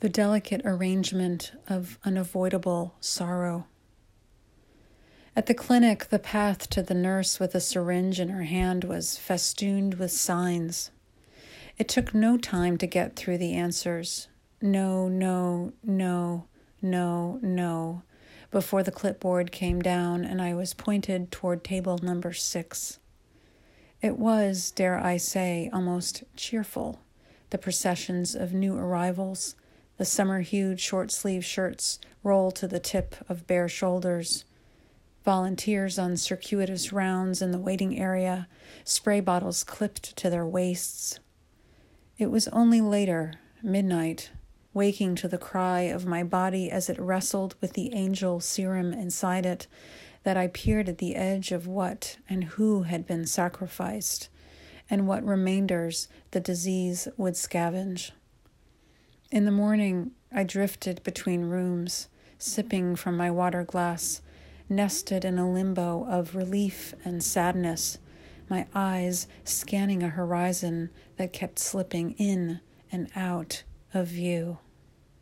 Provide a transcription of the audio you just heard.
the delicate arrangement of unavoidable sorrow. At the clinic, the path to the nurse with a syringe in her hand was festooned with signs. It took no time to get through the answers. No, no, no, no, no, before the clipboard came down and I was pointed toward table number 6. It was, dare I say, almost cheerful, the processions of new arrivals, the summer-hued short-sleeve shirts roll to the tip of bare shoulders, volunteers on circuitous rounds in the waiting area, spray bottles clipped to their waists. It was only later, midnight, waking to the cry of my body as it wrestled with the angel serum inside it, that I peered at the edge of what and who had been sacrificed, and what remainders the disease would scavenge. In the morning, I drifted between rooms, sipping from my water glass, nested in a limbo of relief and sadness, my eyes scanning a horizon that kept slipping in and out of view.